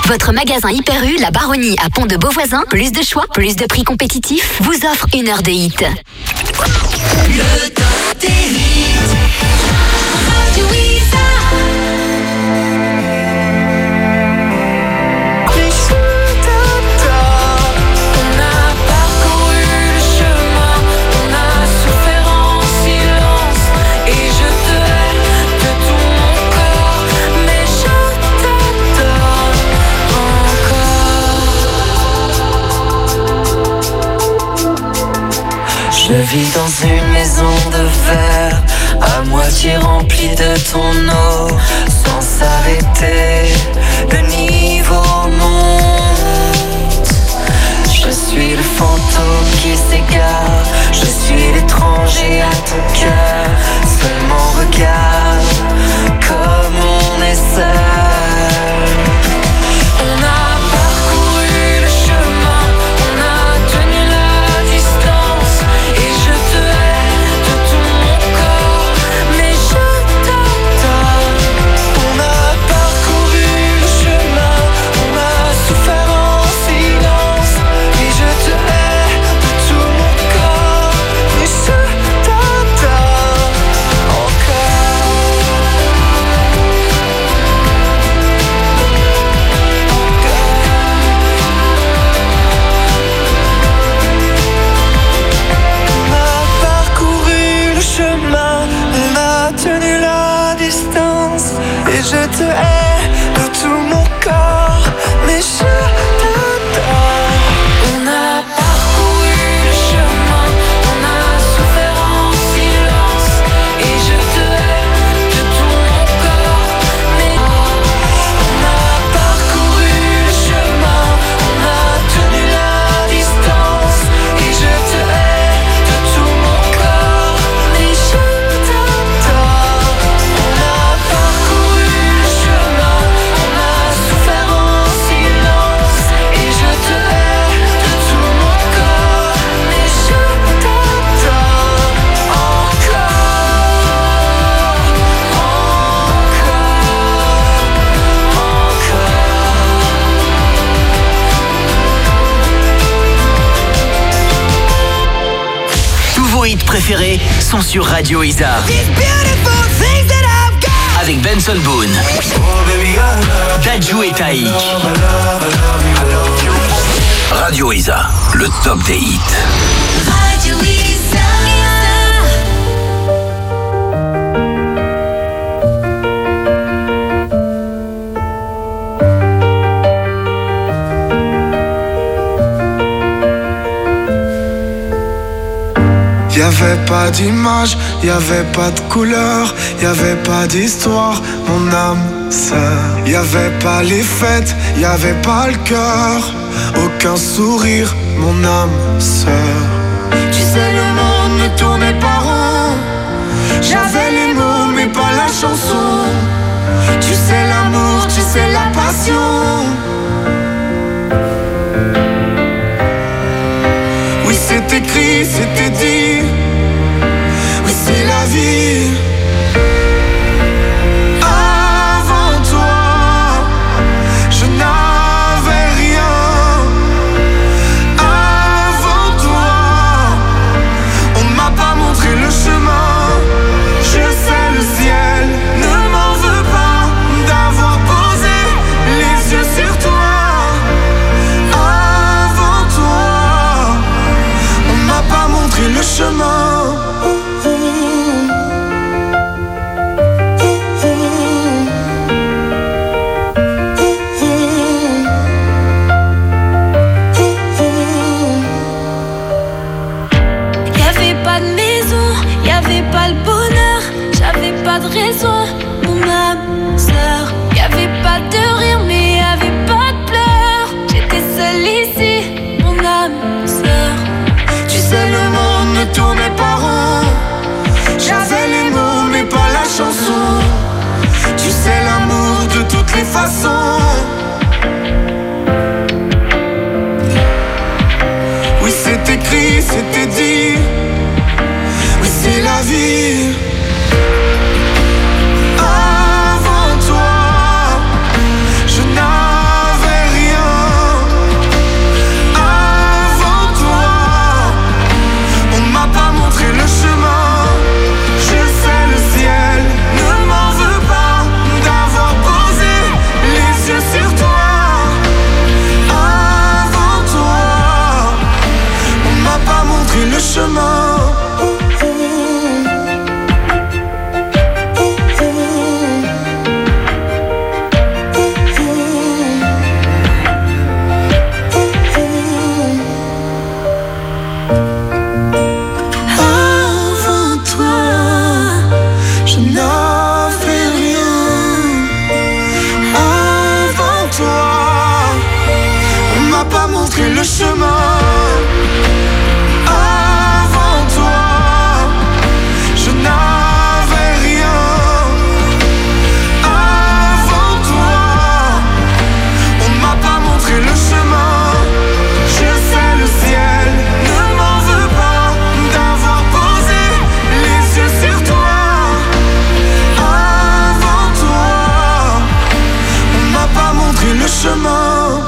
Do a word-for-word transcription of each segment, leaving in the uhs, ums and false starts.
Votre magasin Hyper U, la Baronnie à Pont de Beauvoisin, plus de choix, plus de prix compétitifs, vous offre une heure de hit. Le top des hits. Radio Isa. Je vis dans une maison de verre, à moitié remplie de ton eau, sans s'arrêter, le niveau monte. Je suis le fantôme qui s'égare, je suis l'étranger à ton cœur. Seulement regarde comme on est seul. On a parcouru le chemin, on a tenu la distance. Et je te hais de tout mon corps, mais je t'adore. On a parcouru le chemin, on a souffert en silence. Et je te hais de tout mon corps, mais je t'adore encore. On a parcouru le chemin, on a tenu la distance. Et je te hais de tout mon corps, mais je t'adore. On a parcouru le chemin, on a souffert en silence. Et je te hais de tout mon corps, mais on a parcouru le chemin, on a tenu la distance. Et je te hais de tout mon corps, mais je t'adore. On a parcouru le chemin, on a souffert en silence. Et je te hais de tout mon corps, mais je t'adore encore, Tous vos hits préférés sont sur Radio Isa. Avec Benson Boone, Dadju et Taïk. Radio Isa, le top des hits. Radio Isa. Y'avait pas d'image, y'avait pas de couleur, y'avait pas d'histoire, mon âme sœur. Y'avait pas les fêtes, y'avait pas le cœur, aucun sourire, mon âme sœur. Tu sais le monde ne tournait pas rond, j'avais les mots mais pas la chanson. Tu sais l'amour, tu sais la passion. Oui c'est écrit, c'était dit. Oui c'est la vie. Avant toi, je n'avais rien. Avant toi, on ne m'a pas montré le chemin. Je sais le ciel ne le chemin. Avant toi, je n'avais rien. Avant toi, on ne m'a pas montré le chemin. Je sais, le ciel ne m'en veut pas d'avoir posé les yeux sur toi. Avant toi, on ne m'a pas montré le chemin.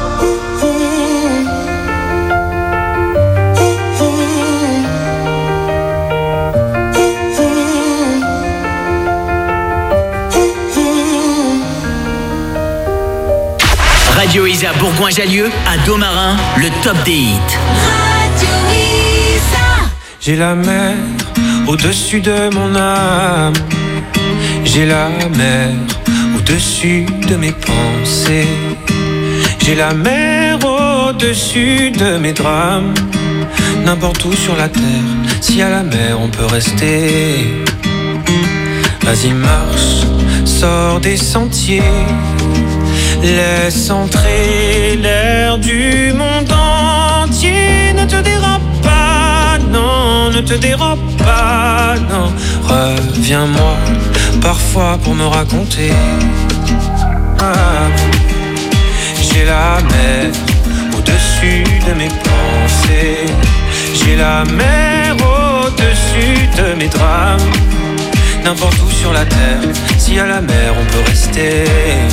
Radio Isa Bourgoin-Jallieu, à Domarin, le top des hits. Radio Isa. J'ai la mer au-dessus de mon âme. J'ai la mer au-dessus de mes pensées. J'ai la mer au-dessus de mes drames. N'importe où sur la terre, si à la mer on peut rester. Vas-y marche, sors des sentiers. Laisse entrer l'air du monde entier. Ne te dérobe pas, non, ne te dérobe pas, non. Reviens-moi parfois pour me raconter. Ah, j'ai la mer au-dessus de mes pensées. J'ai la mer au-dessus de mes drames. N'importe où sur la terre, si à la mer on peut rester.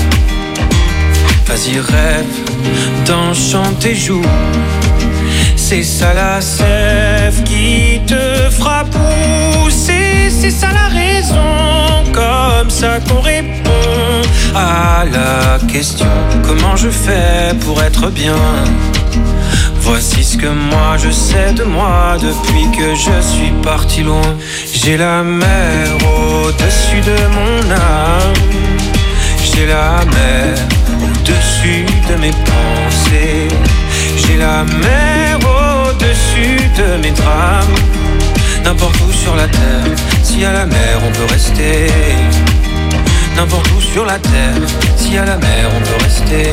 Vas-y rêve d'un chant tes joues. C'est ça la sève qui te fera pousser. C'est ça la raison, comme ça qu'on répond à la question. Comment je fais pour être bien? Voici ce que moi je sais de moi depuis que je suis parti loin. J'ai la mer au-dessus de mon âme. J'ai la mer au-dessus de mes pensées. J'ai la mer au-dessus de mes drames. N'importe où sur la terre, si à la mer on peut rester. N'importe où sur la terre, si à la mer on peut rester.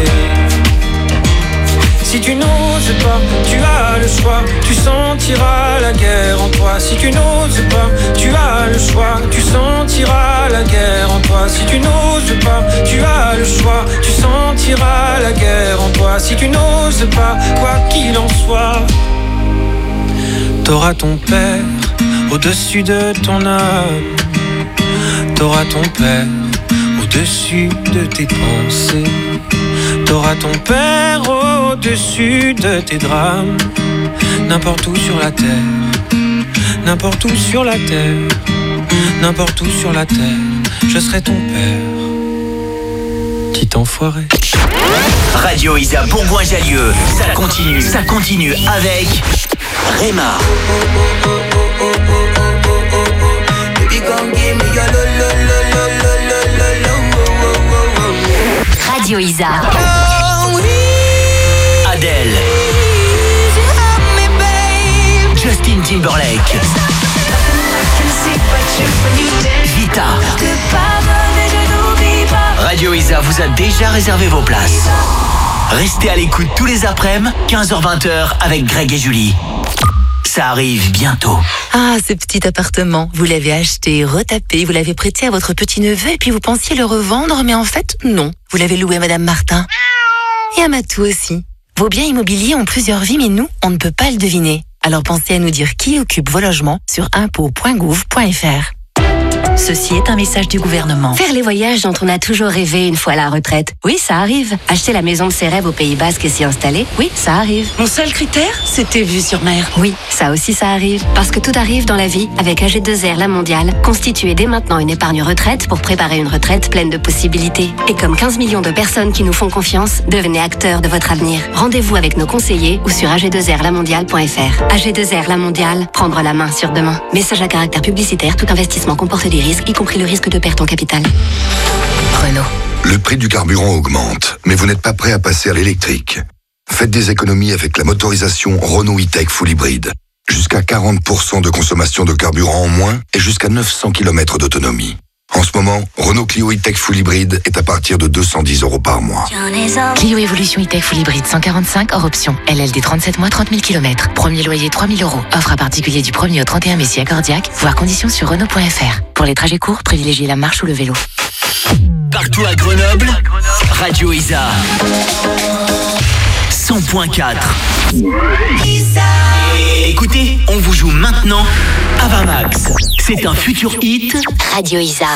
Si tu n'oses pas, tu as le choix, tu sentiras la guerre en toi. Si tu n'oses pas, tu as le choix, tu sentiras la guerre en toi. Si tu n'oses pas, tu as le choix, tu sentiras la guerre en toi. Si tu n'oses pas, quoi qu'il en soit, t'auras ton père au-dessus de ton âme. T'auras ton père au-dessus de tes pensées. T'auras ton père au-dessus de tes drames. N'importe où sur la terre, n'importe où sur la terre, n'importe où sur la terre, je serai ton père. Petit enfoiré. Radio Isa Bourgoin-Jallieu, ça continue, ça continue avec Réma. Radio Isa. Adèle. Justin Timberlake. Vita. Radio Isa vous a déjà réservé vos places. Restez à l'écoute tous les après-midi, quinze heures vingt avec Greg et Julie. Ça arrive bientôt. Ah, ce petit appartement, vous l'avez acheté, retapé, vous l'avez prêté à votre petit-neveu et puis vous pensiez le revendre, mais en fait, non. Vous l'avez loué à Madame Martin. Et à Matou aussi. Vos biens immobiliers ont plusieurs vies, mais nous, on ne peut pas le deviner. Alors pensez à nous dire qui occupe vos logements sur impôts point gouv point fr. Ceci est un message du gouvernement. Faire les voyages dont on a toujours rêvé une fois à la retraite. Oui, ça arrive. Acheter la maison de ses rêves au Pays Basque et s'y installer. Oui, ça arrive. Mon seul critère, c'était vue sur mer. Oui, ça aussi ça arrive. Parce que tout arrive dans la vie avec A G deux R La Mondiale. Constituez dès maintenant une épargne retraite pour préparer une retraite pleine de possibilités. Et comme quinze millions de personnes qui nous font confiance, devenez acteurs de votre avenir. Rendez-vous avec nos conseillers ou sur A G deux R la mondiale point fr. A G deux R La Mondiale, prendre la main sur demain. Message à caractère publicitaire, tout investissement comporte des risques, y compris le risque de perte en capital. Renault. Le prix du carburant augmente, mais vous n'êtes pas prêt à passer à l'électrique. Faites des économies avec la motorisation Renault E-Tech Full Hybrid. Jusqu'à quarante pour cent de consommation de carburant en moins et jusqu'à neuf cents kilomètres d'autonomie. En ce moment, Renault Clio E-Tech Full Hybride est à partir de deux cent dix euros par mois. Clio Evolution E-Tech Full Hybride cent quarante-cinq hors option. L L D trente-sept mois, trente mille kilomètres. Premier loyer trois mille euros. Offre à particulier du premier au trente et un mai si accordiaque. Voir conditions sur Renault point F R. Pour les trajets courts, privilégiez la marche ou le vélo. Partout à Grenoble, Radio Isa cent point quatre. Écoutez, on vous joue maintenant Avamax. C'est un futur hit. Radio Isa.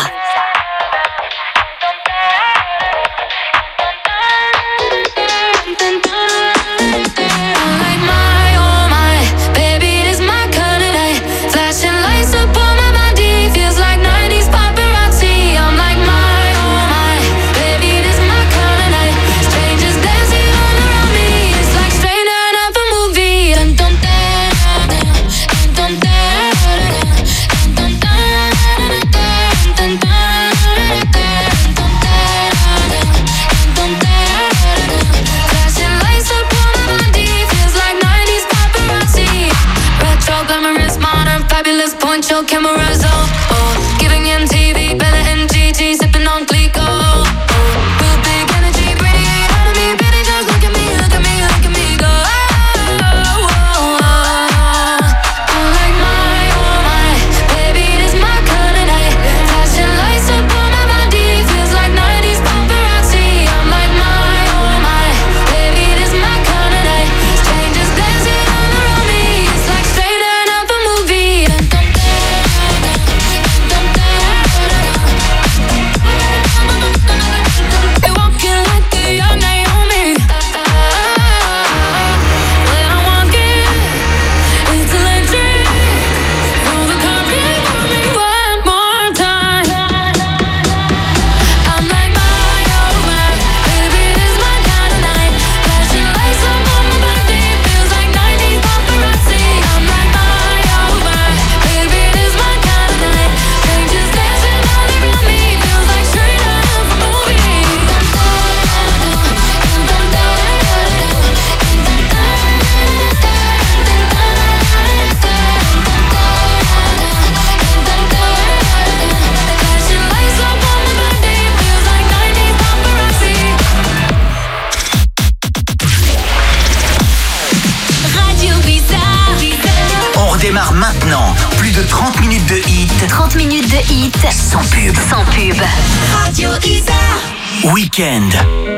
Poncho cameras on, oh, giving M T V, Bella and Gigi, sipping on Glico. Oh, real big energy, bringing it out of me, baby, just look at me, look at me, look at me go. Oh, oh, oh, oh. I'm like my, oh my, baby, this my kind of night. Flashing lights up on my body, feels like nineties paparazzi. I'm like my, oh my, baby, this my kind of night. Strangers dancing all around me, it's like straight out of a movie. Démarre maintenant. Plus de trente minutes de hit. trente minutes de hit. Sans pub. Sans pub. Radio Isa. Weekend.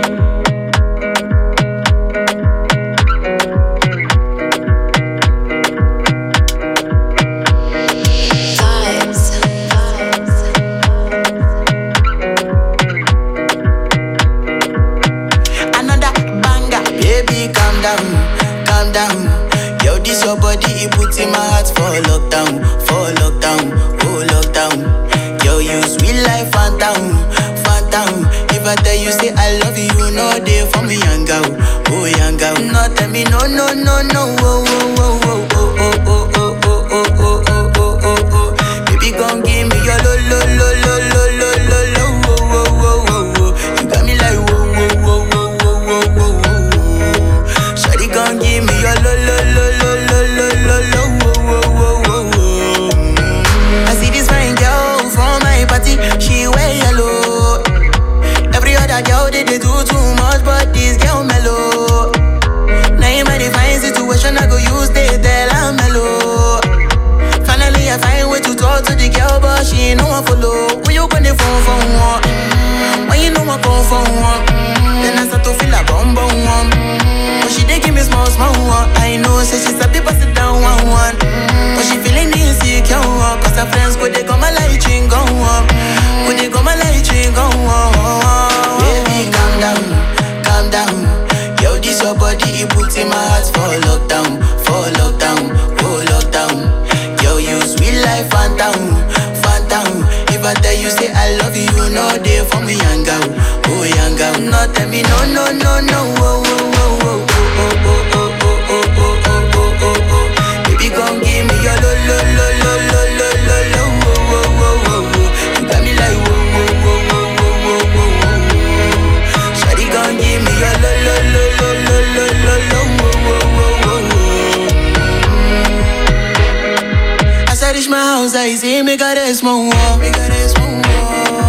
Another banger. Baby, calm down. Calm down. Yo, this your body, it puts in my heart for lockdown, for lockdown, oh lockdown. Yo, you sweet life, phantom, phantom. If I tell you say I love you, you know they for me, young girl, oh young girl. No, tell me no, no, no, no, oh, oh, oh, oh, oh, oh, oh, oh, oh, oh, oh, oh, oh, oh. Baby, gon' give me your lo, lo, lo, lo, lo, lo, lo, lo, oh, oh, oh, oh, oh. You got me like whoa, whoa, whoa, whoa, whoa, whoa, whoa, whoa. Shawty gon' give me your lo, lo, lo, lo, lo, lo, lo, lo, whoa, whoa, whoa, whoa. I see this fine girl from my party, she wear yellow. Every other girl they, they do too much, but this girl mellow. Now in my fine situation, I go use they tell I'm mellow. Finally I find way to talk to the girl, but she ain't no one follow. When you gonna phone for one? When you know I come for one? Then I start to feel a bum bum one. But she dey give me small small one. I know say she's a bit pass it down one one. But she feeling insecure, cause her friends go they come a light ring go on. Go they come a light ring go on. Baby calm down, calm down. Yo, this your body, it puts in my heart for lockdown, for lockdown, oh lockdown. Yo, you sweet life, phantom, phantom. If I tell you say I love you, you know they for me, young girl, oh young girl. No, tell me no, no, no, no, oh, oh, oh, oh, oh, oh, oh, oh, oh, oh, oh, oh, oh, oh. Baby, gon' give me your lo, lo, lo, lo, lo, lo, lo, lo, oh, oh, oh, oh, oh. You got me like whoa, whoa, whoa, whoa, whoa, whoa, whoa, whoa. Shawty gon' give me your lo, lo, lo, lo, lo, lo, lo, lo, oh, oh, oh, oh, oh. As I reach my house, I see me got a small wall, me got a small wall.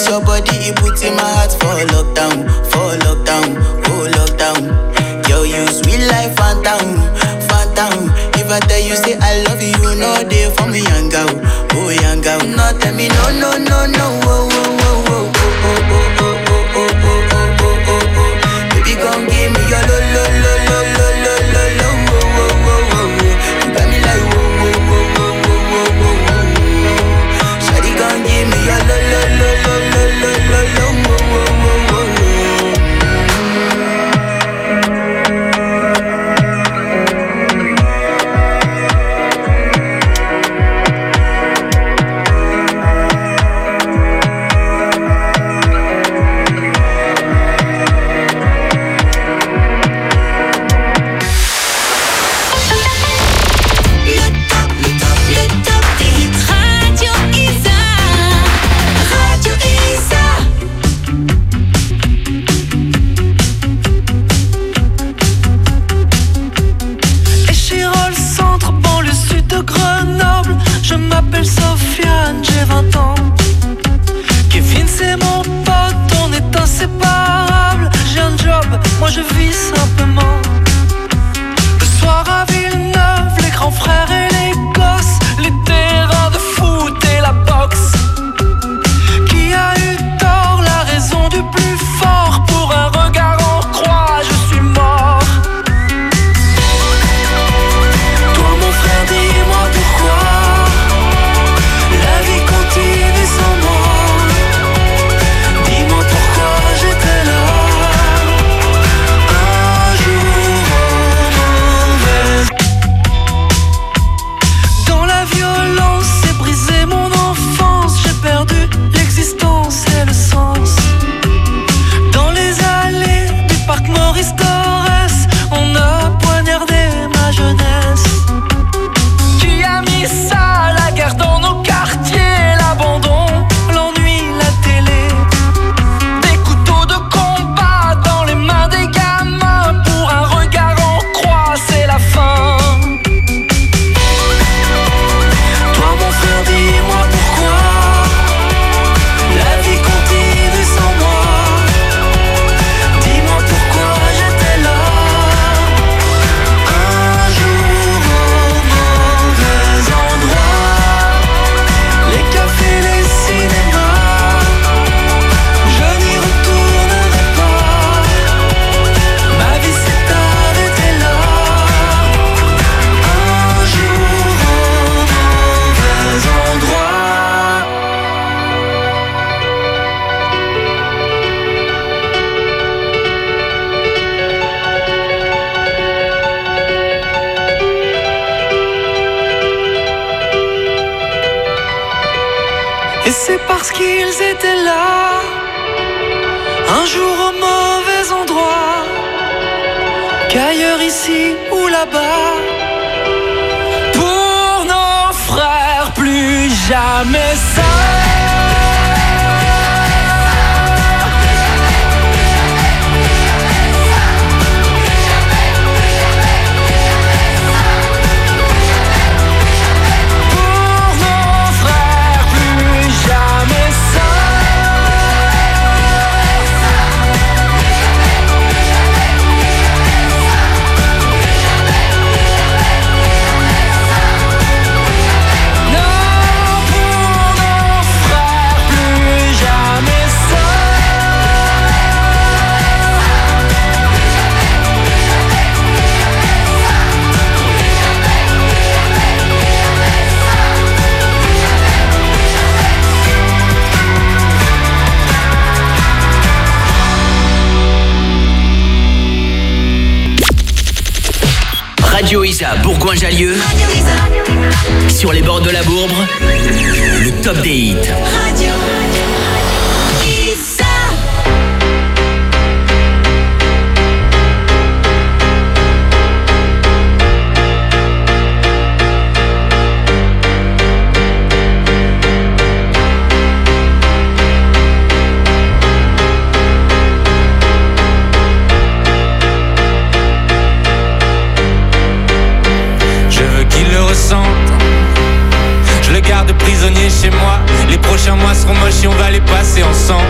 your body, it puts in my heart for lockdown, for lockdown, oh lockdown. Yo, you sweet life, phantom, phantom. If I tell you say I love you, you know they for me young girl, oh young girl. No tell me no, no, no, no, oh, oh, oh, oh, oh, oh, oh, oh, oh, oh, oh, oh, oh, oh. Baby, come give me your lo, lo, lo, lo, lo, lo, lo, lo, oh, oh, oh, oh. You got me like whoa, whoa, whoa, whoa, whoa, whoa, whoa. Shawty, come give me your lo, lo, lo, lo, lo, lo, lo, lo, oh, oh, oh, oh. Sofiane, j'ai vingt ans. Kevin, c'est mon pote, on est inséparables. J'ai un job, moi je vis simplement. Le soir à Villeneuve, les grands frères et les gosses, les terrains de foot et la boxe. Qui a eu tort, la raison du plus fort? Pour un regard en croix, je suis mort. Toi mon frère, dis-moi pourquoi la vie continue sans moi. Dis-moi pourquoi j'étais là. Un jour mauvais. Dans la violence, c'est brisé mon enfance. J'ai perdu l'existence et le sens. Dans les allées du parc Maurice Torres, on a poignardé ma jeunesse. Qui a mis ça, la guerre dans nos quartiers, l'abandon, l'ennui, la télé. Des couteaux de combat dans les mains des gamins. Pour un regard en croix, c'est la fin. Toi mon frère, dis-moi pourquoi la vie continue sans moi. Dis-moi pourquoi j'étais là. Un jour au mauvais endroit, les cafés, les cinémas, je n'y retournerai pas. Ma vie s'est arrêtée là. Un jour au mauvais endroit. Et c'est parce qu'ils étaient là, un jour au mauvais endroit, qu'ailleurs ici ou là-bas, pour nos frères plus jamais ça. Pour nos frères plus jamais ça. Non, pour nos frères plus jamais ça. Radio Isa Bourgoin-Jallieu. Sur les bords de la Bourbre, le top des hits. Radio Isa. Je le garde prisonnier chez moi. Les prochains mois seront moches et on va les passer ensemble.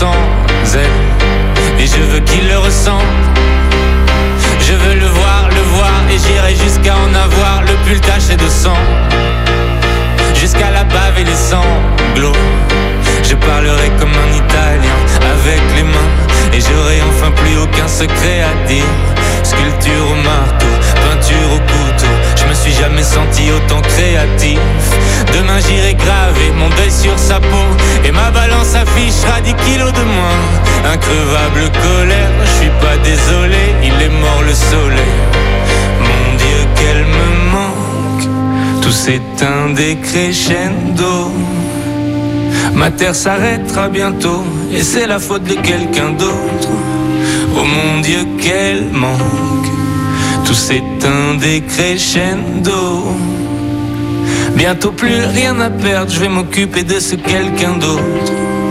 sans elle. Et je veux qu'il le ressente. Je veux le voir, le voir, et j'irai jusqu'à en avoir le pull taché de sang. Jusqu'à la bave et les sanglots. Je parlerai comme un Italien avec les mains. Et j'aurai enfin plus aucun secret à dire. Sculpture au marteau, peinture au couteau. Je me suis jamais senti autant créatif. Demain j'irai graver mon deuil sur sa peau. Et ma balance affichera dix kilos de moins. Increvable colère, je suis pas désolé. Il est mort le soleil. Mon Dieu qu'elle me manque. Tout s'éteint des crescendo. Ma terre s'arrêtera bientôt. Et c'est la faute de quelqu'un d'autre. Oh mon Dieu qu'elle manque. Tout s'éteint des crescendo. Bientôt plus rien à perdre. Je vais m'occuper de ce quelqu'un d'autre.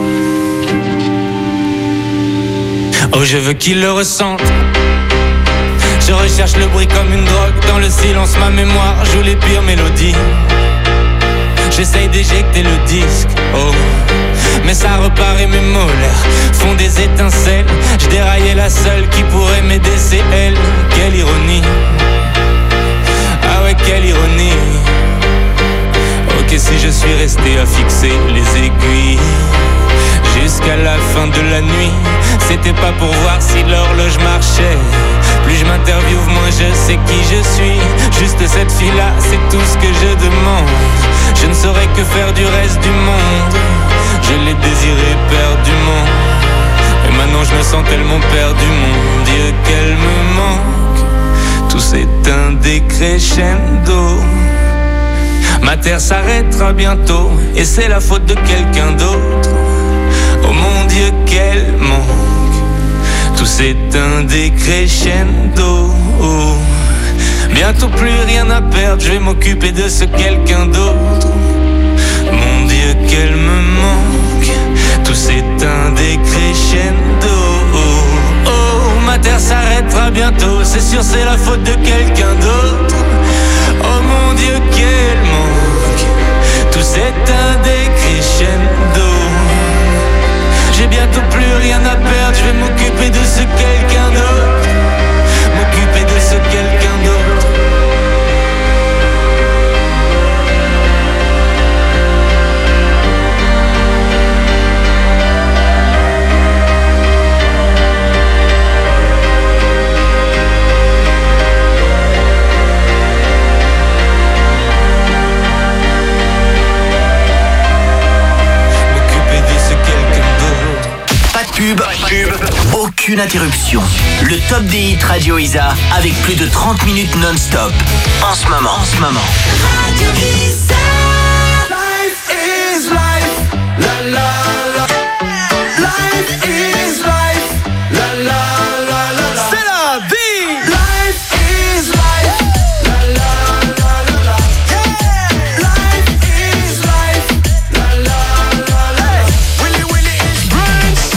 Oh je veux qu'il le ressente. Je recherche le bruit comme une drogue. Dans le silence ma mémoire joue les pires mélodies. J'essaye d'éjecter le disque, oh. Mais ça repart et mes molaires font des étincelles. Je déraillais la seule qui pourrait m'aider, c'est elle. Quelle ironie. Ah ouais, quelle ironie. Ok, si je suis resté à fixer les aiguilles jusqu'à la fin de la nuit, c'était pas pour voir si l'horloge marchait. Plus je m'interviewe, moins je sais qui je suis. Juste cette fille-là, c'est tout ce que je demande. Je ne saurais que faire du reste du monde. Je l'ai désiré perdument. Et maintenant je me sens tellement perdu, mon Dieu qu'elle me manque. Tout s'éteint des crescendo. Ma terre s'arrêtera bientôt. Et c'est la faute de quelqu'un d'autre. Oh mon Dieu qu'elle manque. Tout s'éteint des crescendo. Bientôt plus rien à perdre. Je vais m'occuper de ce quelqu'un d'autre. Mon Dieu qu'elle me manque. Tout s'éteint des crescendo. Oh ma terre s'arrêtera bientôt. C'est sûr c'est la faute de quelqu'un d'autre. Oh mon Dieu qu'elle manque. Tout s'éteint des crescendo. J'ai bientôt plus rien à perdre. Je vais m'occuper de ce quelqu'un d'autre. M'occuper de ce quelqu'un d'autre. Pub, pub, aucune interruption. Le top des hits Radio Isa avec plus de trente minutes non-stop. En ce moment, en ce moment. Radio Isa. Life is life. La la la. Life is life. La la la la la. C'est la vie. Life is life. La la la la la. Yeah. Life is life. La la la la la. Willy Willy is Prince.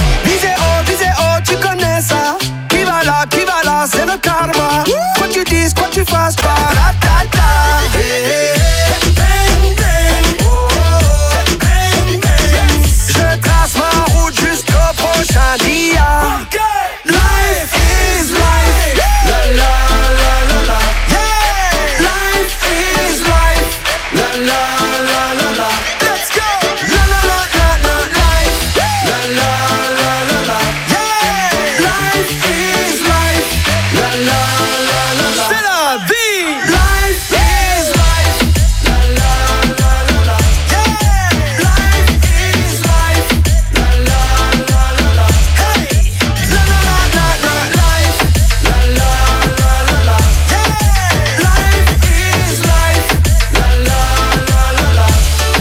Tu connais ça, qui va là, qui va là, c'est le karma. Quoi tu dises, quoi tu fasses pas, la ta ta. Hey, hey, bang, bang. Oh, oh, bang, bang. Je trace ma route jusqu'au prochain dia. Life is life. La la la la la. Yeah. Life is life. La la la la la. Let's go. La la la la la. Life. La la la la la. Life is life, la la la la la. C'est la vie. Life is life, la la la la la. Yeah. Life is life, la la la la la. Hey, la la la la la. Life, la la la la la. Yeah. Life is life, la la la la la.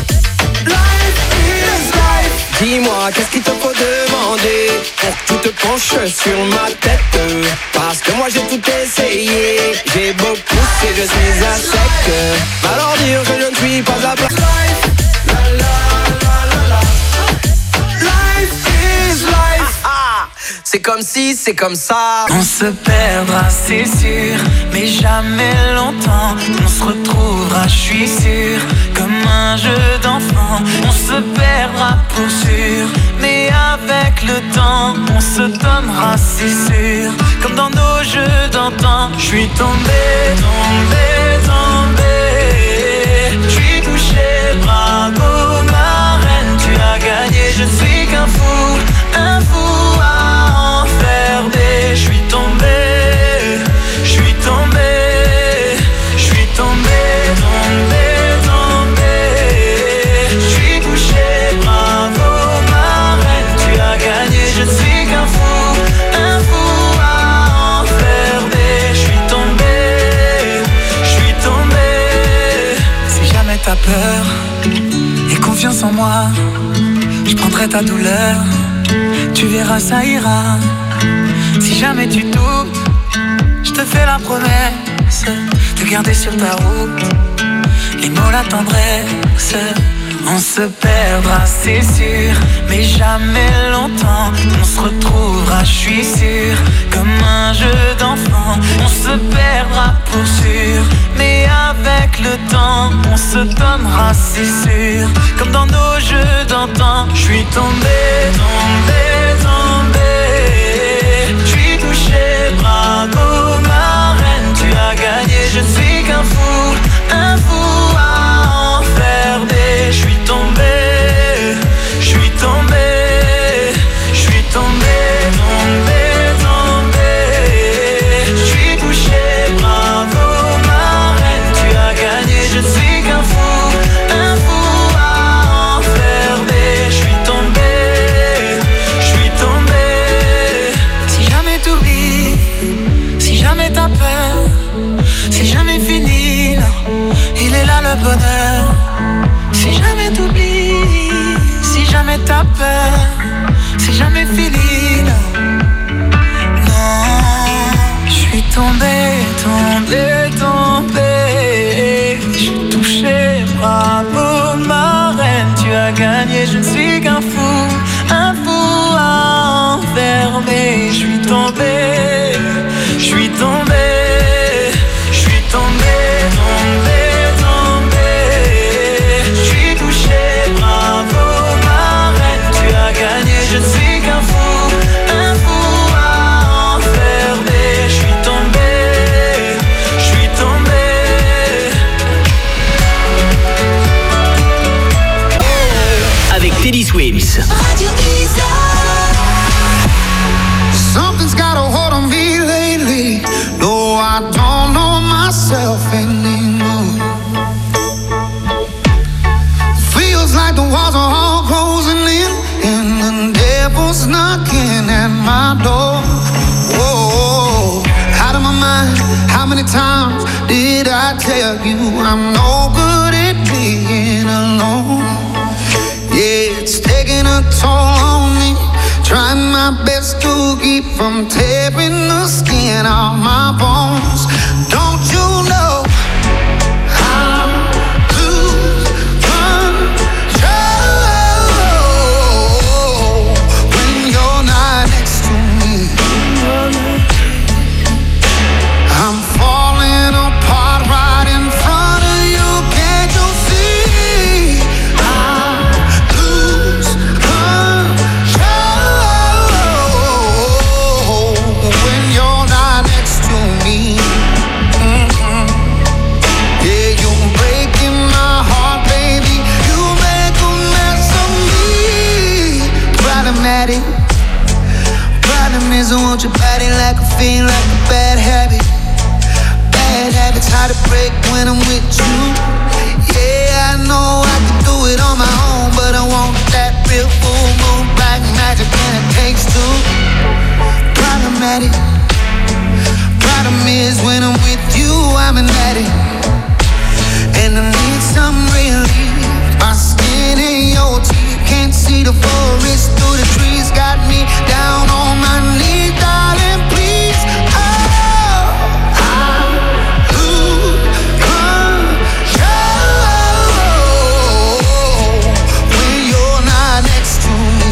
Life is life. Dis-moi, qu'est-ce qu'il te faut demander pour que tu te penches sur ma tête? Parce que moi j'ai tout essayé, j'ai beau pousser, je suis à sec. Alors dire que je ne suis pas à plat. Life, la la la la la. Life is life. Ah, ah. C'est comme si, c'est comme ça. On se perdra, c'est sûr, mais jamais longtemps. On se retrouvera, je suis sûr, comme un jeu d'enfant. On se perdra pour sûr, mais avec le le temps, on se donnera, c'est sûr. Comme dans nos jeux d'antan. Je suis tombé, tombé, tombé. Je suis touché, bravo ma reine, tu as gagné. Je ne suis qu'un fou, un fou à enfermer. Je suis tombé, je suis tombé, je suis tombé, tombé, tombé. Je suis touché, bravo ma reine, tu as gagné. Je ne suis qu'un fou, un fou à enfermer. Je suis tombé, je suis tombé. Si jamais t'as peur et confiance en moi, je prendrai ta douleur, tu verras ça ira. Si jamais tu doutes, je te fais la promesse de garder sur ta route les mots, la tendresse. On se perdra, c'est sûr, mais jamais longtemps. On se retrouvera, je suis sûr, comme un jeu d'enfant. On se perdra pour sûr, mais avec le temps, on se donnera, c'est sûr, comme dans nos jeux d'antan. Je suis tombé, tombé, tombé. Je suis touché, bravo ma reine, tu as gagné. Je ne suis qu'un fou, un fou à enfermer. Je suis tombé, je suis tombé, je suis tombé, tombé, tombé. Je suis touché, bravo ma reine, tu as gagné. Je ne suis qu'un fou, un fou à enfermer. Je suis tombé, je suis tombé. Si jamais t'oublies, si jamais t'as peur, c'est jamais fini, non, il est là le bonheur. Si jamais t'oublies, si jamais t'as peur, c'est jamais fini, non, non. Je suis tombé, tombé, tombé. Je suis touché, bravo ma reine, tu as gagné. Je ne suis qu'un fou, un fou à enfermer. Je suis tombé, je suis tombé, je suis tombé, tombé, tombé. Je suis touché, bravo ma reine, tu as gagné. Je ne suis qu'un fou, un fou à enfermer. Je suis tombé, je suis tombé. Avec Teddy Swims. Something's got a hold on me lately. No, I don't know myself anymore. Feels like the walls are all closing in, and the devil's knocking at my door. Whoa, out of my mind. How many times did I tell you I'm no good at being alone? Yeah, it's taking a toll on me. Trying my best to keep from tearing the skin off my bones. Don't you know I lose control when you're not next to me? I'm falling apart right in front of you. Can't you see? I lose control when you're not next to me. Mm-hmm. Yeah, you're breaking my heart, baby. You make a mess of me. Problematic. Problem is I want your body like a fiend, like a bad habit. Bad habits hard to break when I'm with you. Yeah, I know I can do it on my own, but I want that real full moon black magic, and it takes two. Problematic. Problem is when I'm with you, I'm an addict, and I need some relief. My skin and your teeth can't see the forest through the trees. Got me down on my knees, darling, please. Oh, I lose control when you're not next to me.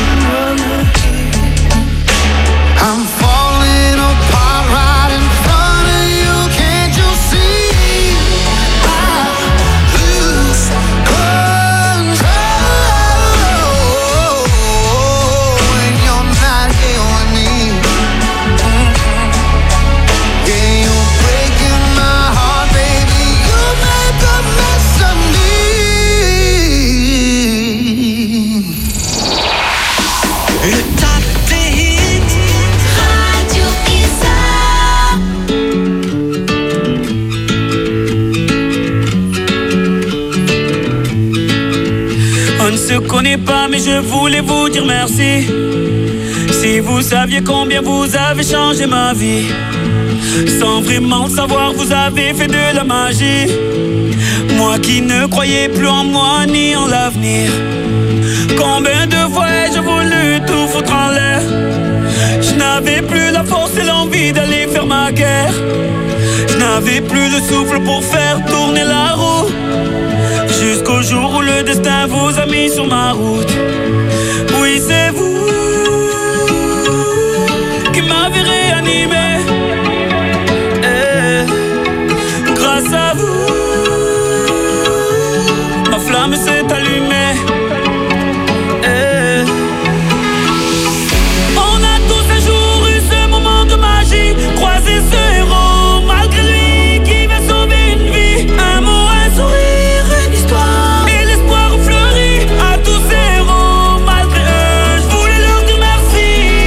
I'm falling apart right in front of you. Can't you see? I lose control je voulais vous dire merci. Si vous saviez combien vous avez changé ma vie. Sans vraiment le savoir, vous avez fait de la magie. Moi qui ne croyais plus en moi ni en l'avenir. Combien de fois ai-je voulu tout foutre en l'air. Je n'avais plus la force et l'envie d'aller faire ma guerre. Je n'avais plus le souffle pour faire tourner la roue. Jusqu'au jour où le destin vous a mis sur ma route. Oui, c'est vous qui m'avez réanimé. Et grâce à vous, ma flamme s'est allumée. Et on a tous un jour eu ce moment de magie. Croiser ce héros malgré lui qui veut sauver une vie. Un mot, un sourire, une histoire. Et l'espoir fleurit à tous ces héros. Malgré eux, je voulais leur dire merci.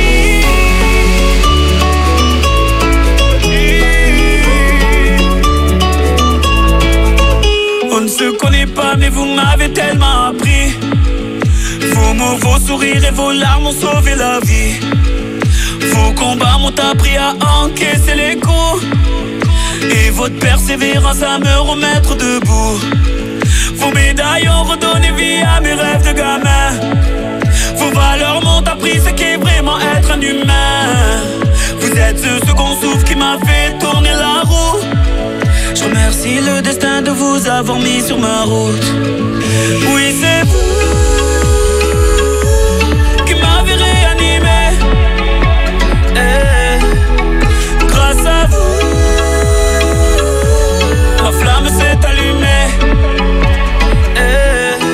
On ne se connaît pas mais vous m'avez tellement appris. Vos mots, vos sourires et vos larmes m'ont sauvé la vie. Vos combats m'ont appris à encaisser les coups. Et votre persévérance à me remettre debout. Vos médailles ont redonné vie à mes rêves de gamin. Vos valeurs m'ont appris ce qu'est vraiment être un humain. Vous êtes ce second souffle qui m'a fait tourner la roue. Je remercie le destin de vous avoir mis sur ma route. Oui, c'est vous qui m'avez réanimé. Et grâce à vous, ma flamme s'est allumée. Et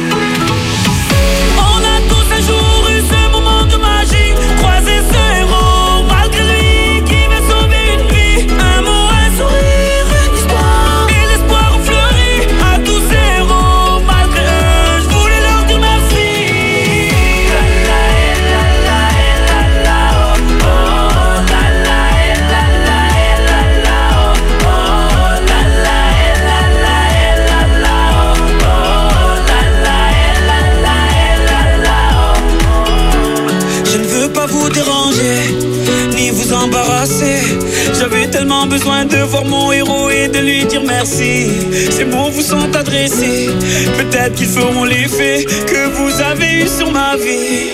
on a tous un jour eu ce moment de magie. Croiser ce héros malgré lui qui veut sauver une vie. Un mot, un sourire, une histoire. Et l'espoir fleurit à tous ces héros. Malgré eux, je voulais leur dire merci. La la la la la la oh oh la la la la la la oh oh la la la la la la oh oh la la la la la la oh. Je ne veux pas vous déranger ni vous embarrasser. J'avais tellement besoin de voir mon héros et de lui dire merci. Ces mots vous sont adressés. Peut-être qu'ils feront l'effet que vous avez eu sur ma vie.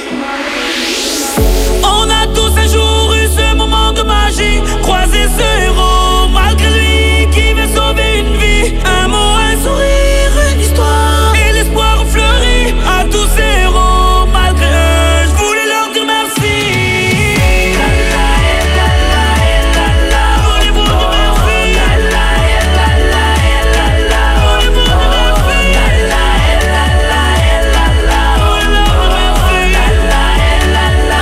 On a tous un jour eu ce moment de magie. Croiser ce héros malgré lui qui veut sauver une vie. Un mot, un sourire, une histoire. Et l'espoir fleurit à tous ces héros. Malgré eux, je voulais leur dire merci. La la la la la la. Voulez vous dire merci. La la la la la la. Voulez vous dire merci. La la la la la la. Voulez leur dire merci. La la la la la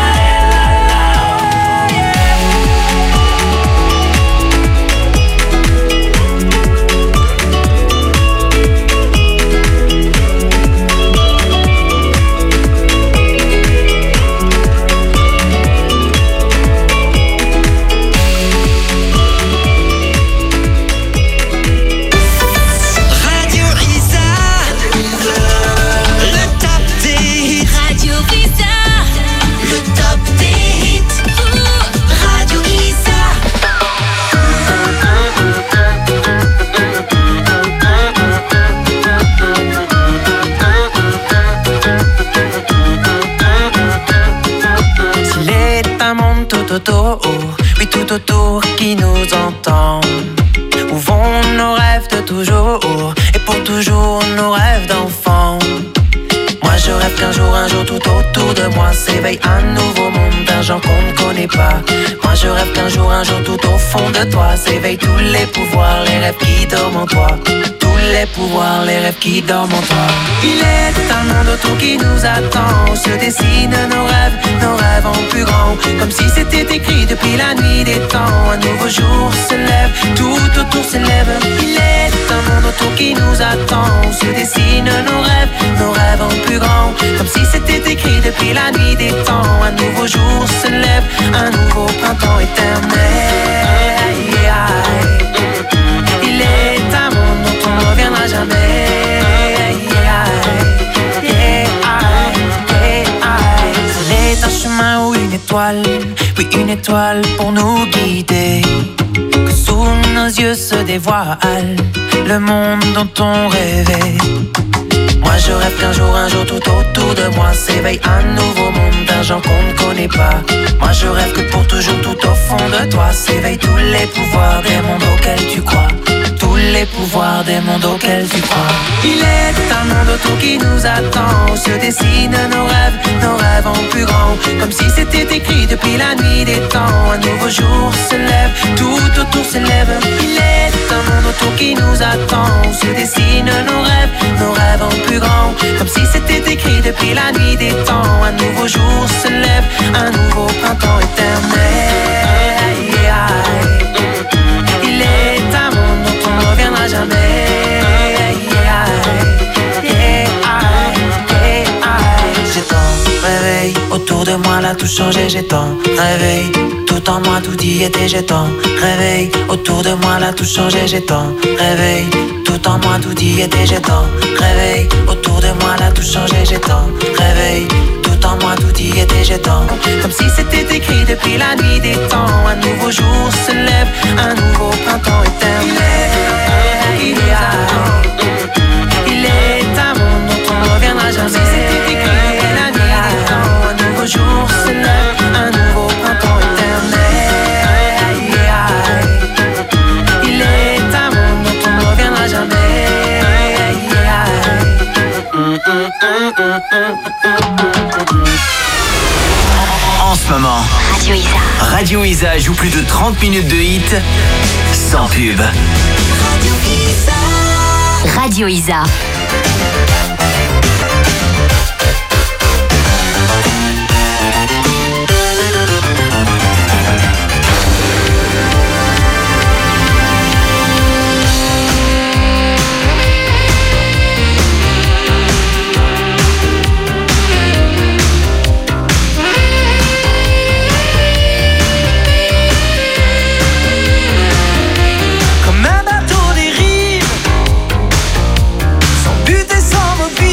Radio Isa, le top des hits. Radio Isa, le top des hits. Radio Isa. S'il est un monde tout autour, oui tout autour qui nous entend. Où vont nos rêves de toujours, et pour toujours nos rêves d'enfant. Moi je rêve qu'un jour, un jour tout autour de moi s'éveille un nouveau monde d'un genre qu'on ne connaît pas. Moi je rêve qu'un jour, un jour tout au fond de toi s'éveillent tous les pouvoirs, les rêves qui dorment en toi. Tous les pouvoirs, les rêves qui dorment en toi. Il est un monde autour qui nous attend, où se dessinent nos rêves, nos rêves en plus grand. Comme si c'était écrit depuis la nuit des temps. Un nouveau jour se lève, tout autour s'élève. Il est un monde autour qui nous attend, où se dessinent nos rêves, nos rêves en plus grand. Comme si c'était écrit depuis la nuit des temps. Un nouveau jour se lève, un nouveau printemps éternel. Il est un monde dont on ne reviendra jamais. étoile, oui une étoile pour nous guider. Que sous nos yeux se dévoile le monde dont on rêvait. Moi je rêve qu'un jour, un jour tout autour de moi s'éveille un nouveau monde d'un genre qu'on ne connaît pas. Moi je rêve que pour toujours tout au fond de toi s'éveillent tous les pouvoirs des mondes auxquels tu crois. Tous les pouvoirs des mondes auxquels tu crois. Il est un monde autour qui nous attend, où se dessinent nos rêves, nos rêves en plus grand. Comme si c'était écrit depuis la nuit des temps. Un nouveau jour se lève, tout autour s'élève. Il est un monde autour qui nous attend, où se dessinent nos rêves, nos rêves en plus grand. Comme si c'était écrit depuis la nuit des temps. Un nouveau jour se lève, un nouveau printemps éternel. Il est un monde dont on ne reviendra jamais. J'ai tant réveil autour de moi, là tout changé. J'ai tant réveil tout en moi, tout y était. J'ai tant réveil autour de moi, là tout changé. J'ai tant réveil tout en moi, tout y était. J'ai tant réveil autour de moi, là tout changé. J'ai tant réveil tout en moi, tout y était. J'ai tant comme si c'était écrit depuis la nuit des temps. Un nouveau jour se lève, un nouveau printemps éternel. Il est un, il est un monde dont on ne reviendra jamais. Comme si c'était écrit depuis la nuit des temps. Un nouveau jour se lève, un nouveau printemps éternel. Il est un monde dont on ne reviendra jamais. En ce moment, Radio Isa. Radio Isa joue plus de trente minutes de hits sans pub. Radio Isa. Radio Isa. Comme un bateau dérive, sans but et sans mobile.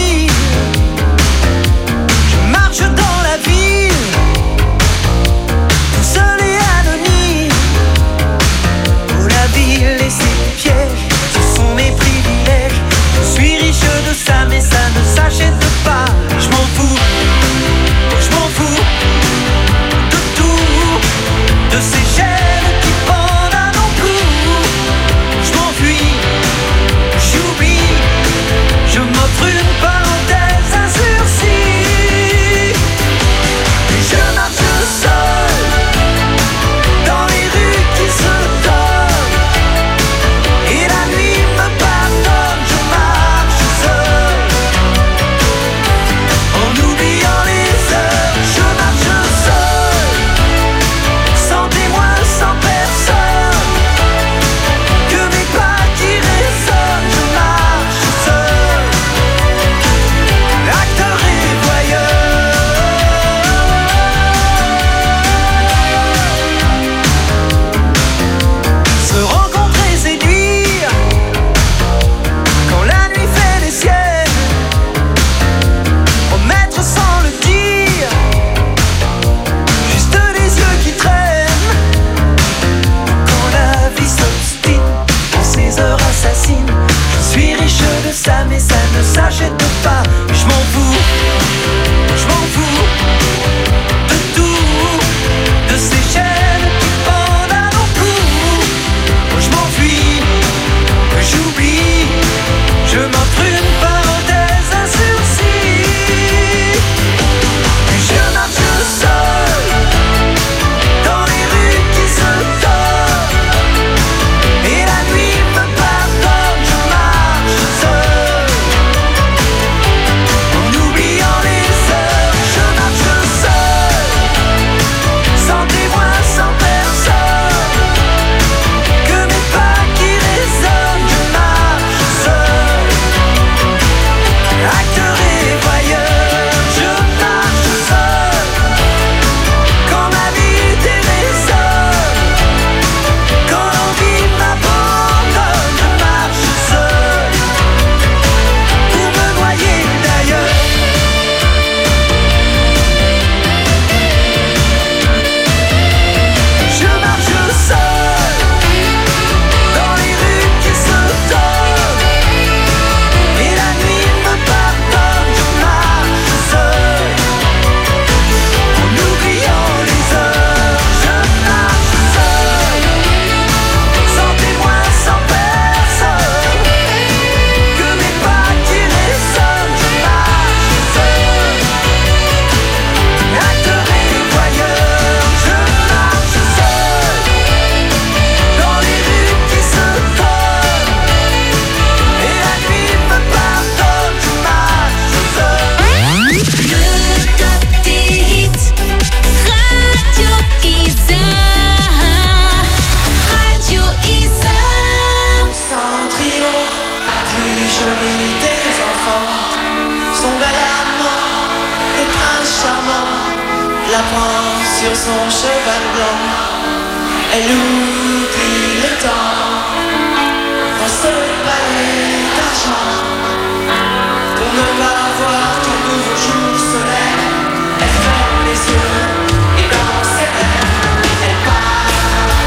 la prend sur son cheval blanc. Elle oublie le temps dans ce palais d'argent. Pour ne pas voir ton nouveau jour se lève, elle ferme les yeux et dans ses rêves, elle part.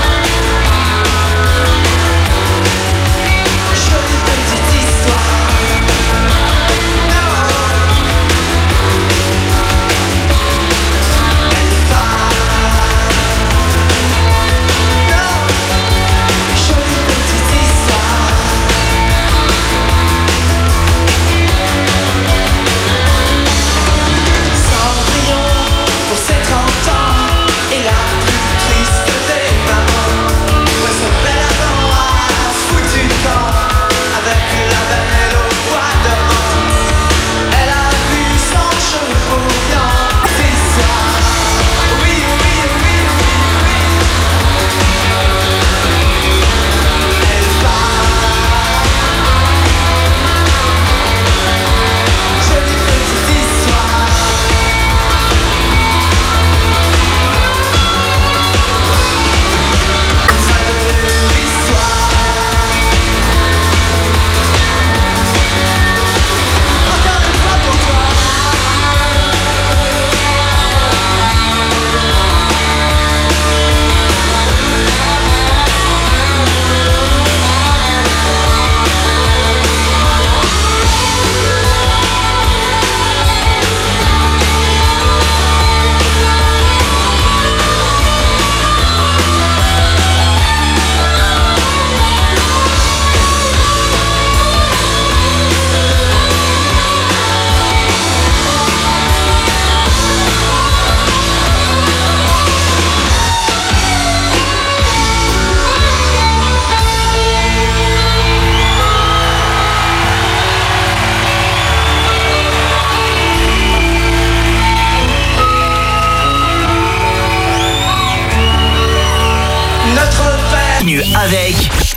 Jolie petite histoire. Avec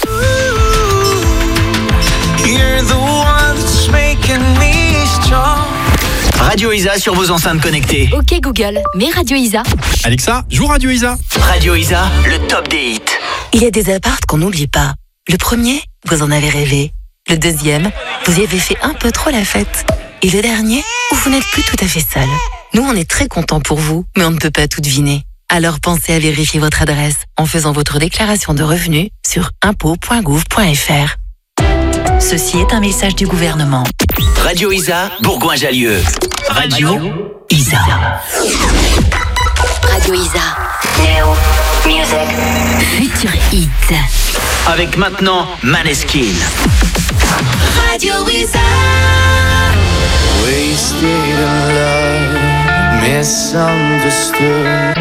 You're the one that's making me strong. Radio Isa sur vos enceintes connectées. Ok Google, mets Radio Isa. Alexa, joue Radio Isa. Radio Isa, le top des hits. Il y a des apparts qu'on n'oublie pas. Le premier, vous en avez rêvé. Le deuxième, vous y avez fait un peu trop la fête. Et le dernier, où vous n'êtes plus tout à fait seul. Nous, on est très contents pour vous, mais on ne peut pas tout deviner. Alors pensez à vérifier votre adresse en faisant votre déclaration de revenus sur impôts point gouv point f r. Ceci est un message du gouvernement. Radio Isa, Bourgoin-Jallieu. Radio Isa. Radio Isa. Néo Music. Future Hit. Avec maintenant Maneskin. Radio Isa. Wasted in love, misunderstood.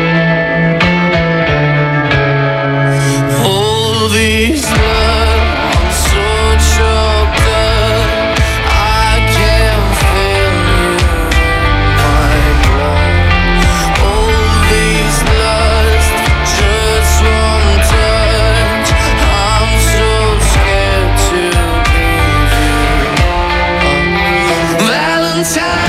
All these words, I'm so choked up, I can't feel you in my blood. All these lusts, just one touch, I'm so scared to leave you. Valentine.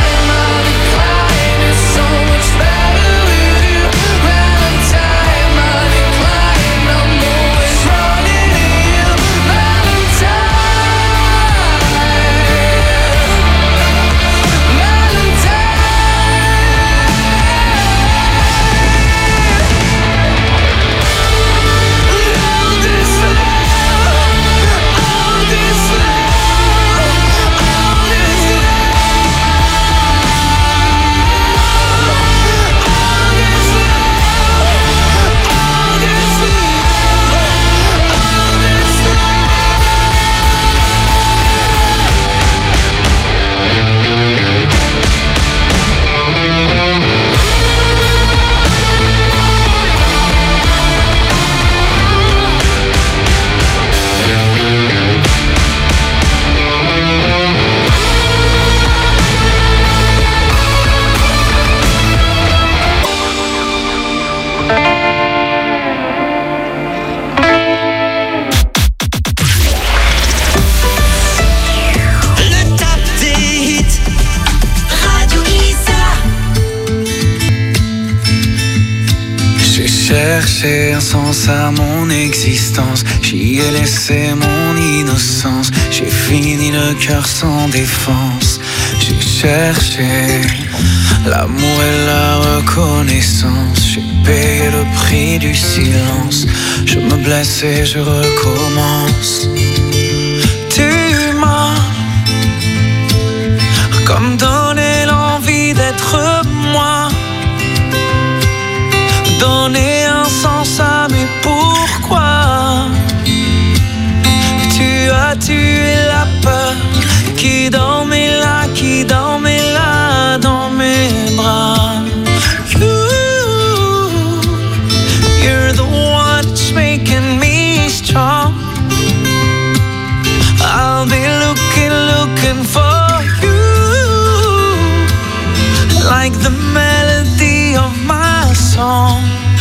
Running cherché un sens à mon existence, j'y ai laissé mon innocence, j'ai fini le cœur sans défense. J'ai cherché l'amour et la reconnaissance, j'ai payé le prix du silence, je me blesse et je recommence. Tu m'as comme donné l'envie d'être moi, donner un sens à mes pourquoi. Tu as tué la peur qui dormait là, qui dormait là dans mes bras. You, you're the one that's making me strong. I'll be looking, looking for you, like the melody of my song.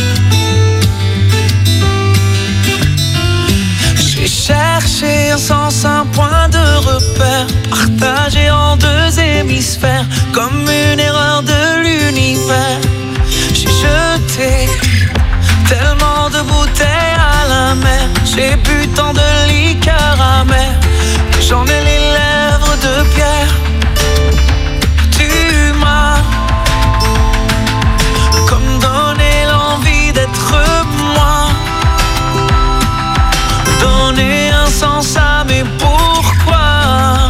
J'ai cherché un sens, un point de repère, partagé en deux hémisphères, comme une erreur de l'univers. J'ai jeté tellement de bouteilles à la mer, j'ai bu tant de liqueurs amères, j'en ai les lèvres de pierre. Tu m'as comme donné l'envie d'être moi, donner un sens à mes pourquoi.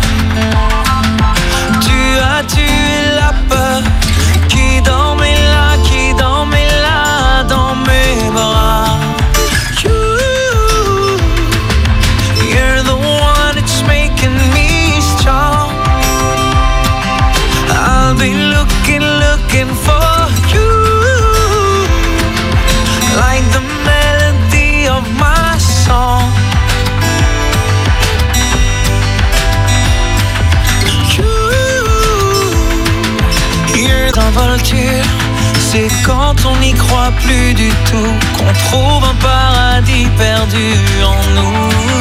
Tu as tué la peur qui dormait là, qui dormait là dans mes bras. You, you're the one that's making me strong. I'll be looking, looking for you, like the melody of my song. Volture, c'est quand on n'y croit plus du tout qu'on trouve un paradis perdu en nous.